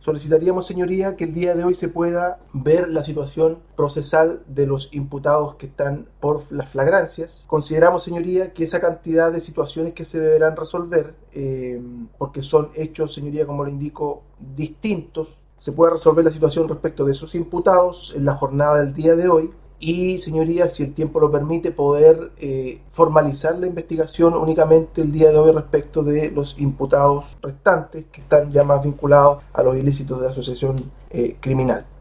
solicitaríamos, señoría, que el día de hoy se pueda ver la situación procesal de los imputados que están por las flagrancias. Consideramos, señoría, que esa cantidad de situaciones que se deberán resolver, porque son hechos, señoría, como le indico, distintos, se puede resolver la situación respecto de esos imputados en la jornada del día de hoy y, señorías, si el tiempo lo permite, poder formalizar la investigación únicamente el día de hoy respecto de los imputados restantes que están ya más vinculados a los ilícitos de asociación criminal.